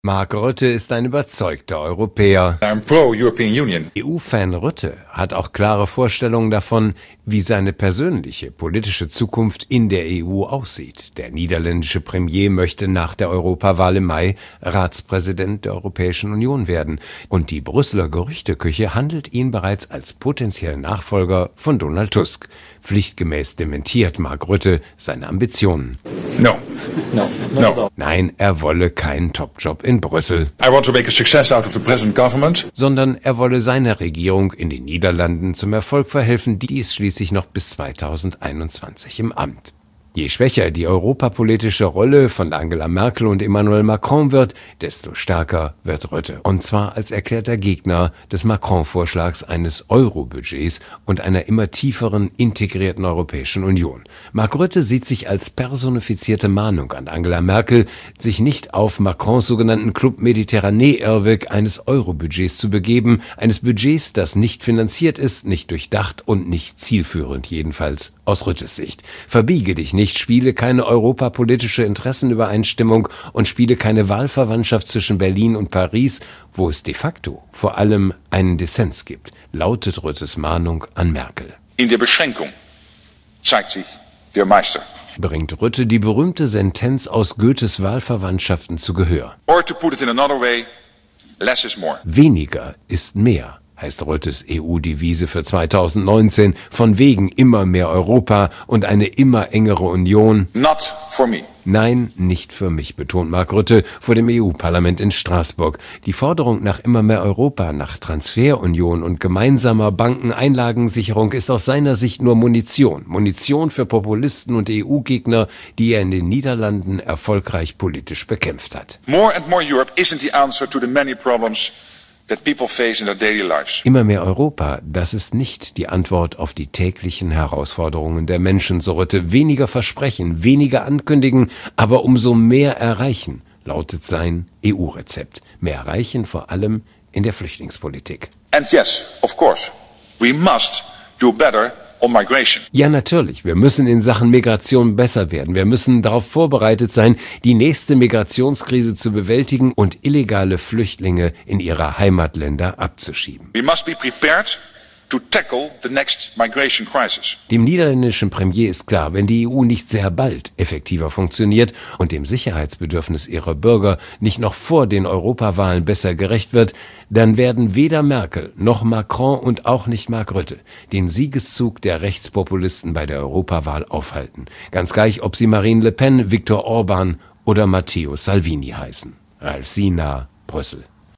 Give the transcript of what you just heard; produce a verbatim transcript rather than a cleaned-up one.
Mark Rutte ist ein überzeugter Europäer. I'm pro-European Union. E U-Fan Rutte hat auch klare Vorstellungen davon, wie seine persönliche politische Zukunft in der E U aussieht. Der niederländische Premier möchte nach der Europawahl im Mai Ratspräsident der Europäischen Union werden. Und die Brüsseler Gerüchteküche handelt ihn bereits als potenziellen Nachfolger von Donald Tusk. Pflichtgemäß dementiert Mark Rutte seine Ambitionen. No. No. No. Nein, er wolle keinen Topjob in Brüssel. I want to make a success out of the present government. Sondern er wolle seiner Regierung in den Niederlanden zum Erfolg verhelfen, die ist schließlich noch bis zweitausendeinundzwanzig im Amt. Je schwächer die europapolitische Rolle von Angela Merkel und Emmanuel Macron wird, desto stärker wird Rutte. Und zwar als erklärter Gegner des Macron-Vorschlags eines Euro-Budgets und einer immer tieferen integrierten Europäischen Union. Mark Rutte sieht sich als personifizierte Mahnung an Angela Merkel, sich nicht auf Macrons sogenannten Club Méditerranée-Irrweg eines Euro-Budgets zu begeben, eines Budgets, das nicht finanziert ist, nicht durchdacht und nicht zielführend, jedenfalls aus Ruttes Sicht. Verbiege dich nicht. Nicht spiele keine europapolitische Interessenübereinstimmung und spiele keine Wahlverwandtschaft zwischen Berlin und Paris, wo es de facto vor allem einen Dissens gibt, lautet Ruttes Mahnung an Merkel. In der Beschränkung zeigt sich der Meister. Bringt Rutte die berühmte Sentenz aus Goethes Wahlverwandtschaften zu Gehör. Or to put it in another way, less is more. Weniger ist mehr, heißt Ruttes E U-Devise für zweitausendneunzehn, von wegen immer mehr Europa und eine immer engere Union. Not for me. Nein, nicht für mich, betont Mark Rutte vor dem E U-Parlament in Straßburg. Die Forderung nach immer mehr Europa, nach Transferunion und gemeinsamer Bankeneinlagensicherung ist aus seiner Sicht nur Munition. Munition für Populisten und E U-Gegner, die er in den Niederlanden erfolgreich politisch bekämpft hat. More and more Europe isn't the answer to the many problems that people face in their daily lives. Immer mehr Europa, das ist nicht die Antwort auf die täglichen Herausforderungen der Menschen, so Rutte. Weniger versprechen, weniger ankündigen, aber umso mehr erreichen, lautet sein E U-Rezept. Mehr erreichen vor allem in der Flüchtlingspolitik. And yes, of course, we must do better on migration. Ja, natürlich. Wir müssen in Sachen Migration besser werden. Wir müssen darauf vorbereitet sein, die nächste Migrationskrise zu bewältigen und illegale Flüchtlinge in ihre Heimatländer abzuschieben. We must be prepared to tackle the next migration crisis. Dem niederländischen Premier ist klar, wenn die E U nicht sehr bald effektiver funktioniert und dem Sicherheitsbedürfnis ihrer Bürger nicht noch vor den Europawahlen besser gerecht wird, dann werden weder Merkel noch Macron und auch nicht Mark Rutte den Siegeszug der Rechtspopulisten bei der Europawahl aufhalten. Ganz gleich, ob sie Marine Le Pen, Viktor Orban oder Matteo Salvini heißen. Ralf Sina, Brüssel.